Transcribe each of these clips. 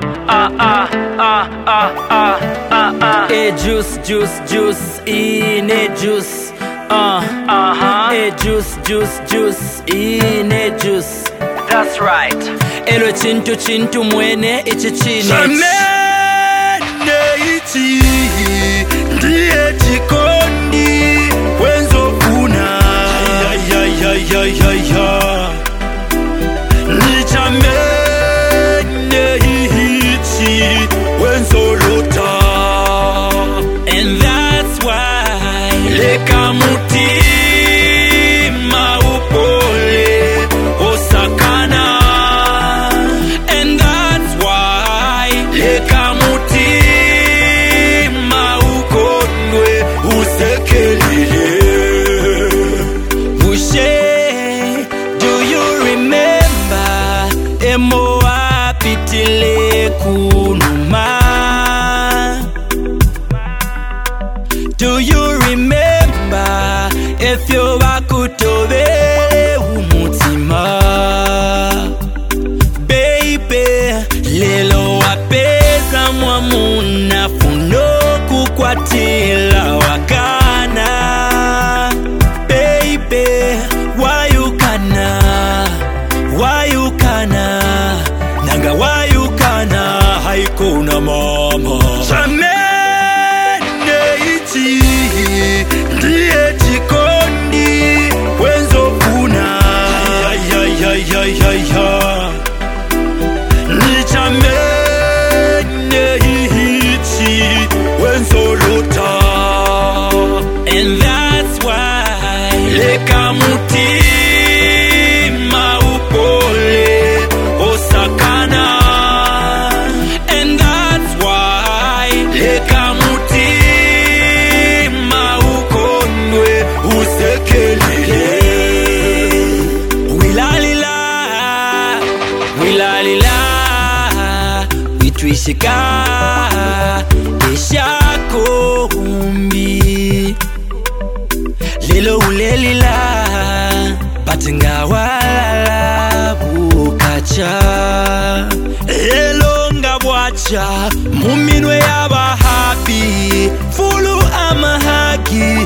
Juice, in a juice. Juice, in a juice. That's right. Elo chintu mwene ichi chini. Chamene ichi ndiye chikondi wenzo kuna. Ni chamene ichi wenzo lota. And that's why leka mutima upole osakana. And that's why leka mutima ukondwe usekelele. Bushe, do you remember emo apitile kunuma? Do you remember if you wakutobe umutima? Baby, lelo wapeza mwamuna funo kukwatila wakana. Baby, why you kana? Nanga why you kana? Haikuna mama. Ndiye chikondi wenzo kuna. Ni chamene ichi wenzo lota. And that's why leka mutima upole osakana. And that's why leka Witwishika ishako umbi lelo ulelila batinga wala bukacha lelo ngabwacha muminwe yabahapi fulu amahagi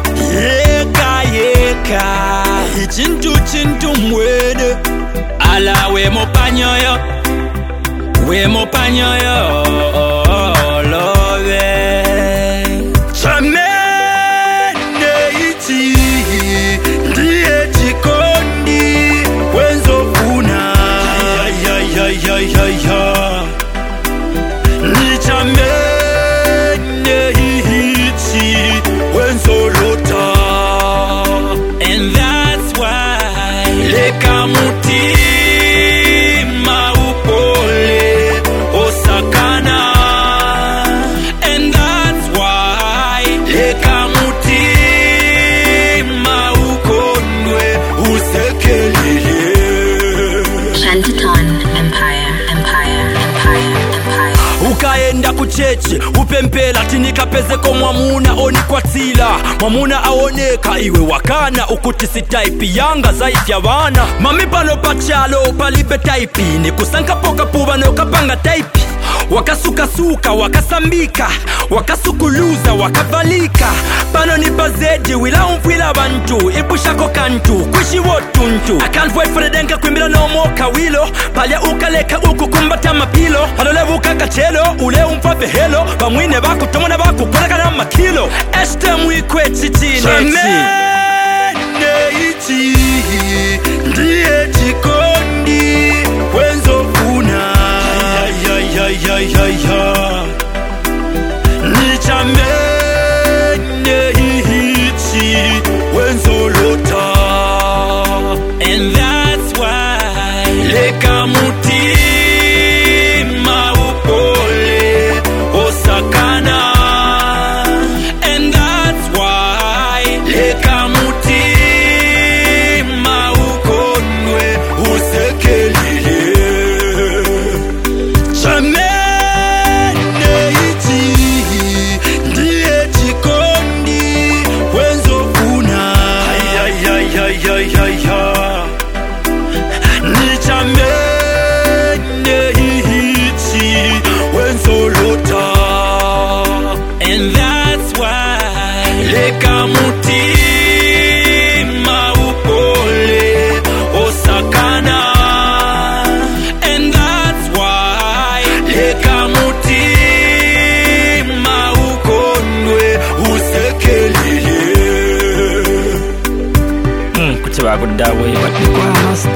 yeka chintu mwene ala we mopanyo yo love. Chamene ichi ndiye chikondi wenzo kuna. Ni chamene ichi wenzo lota. And that's why leka mutima upole osakana. And that's why leka mutima ukondwe usekelele. Shantaton Empire. ukaenda kucheche upempela tinikapezeko mwamuna onikwatila mwamuna aoneka iwe wakana ukuti sitaipi yanga zaifya vana mami pano pachalo palibe taipi ni kusanka poka puva nokapanga taipi wakasukasuka wakasambika wakasukuluza wakavalika pano ni bazedi wila umvwila bantu ipushako kantu kwishi wotuntu. I can't wait for the denka kwimbila no moka wilo palya ukaleka ukukumbata mapilo halolevuka kachelo ule umfafe helo bamwine bakutomona bakukoleka na makilo este mwikwe chichine Chamene ichi ndiye chikondi wenzo kuna. Ni chamene ichi wenzo lota. And that's why leka mutima upole osakana. And that's why leka mutima ukondwe leka mutima ukondwe usekelele kuti vakudawe vatikwa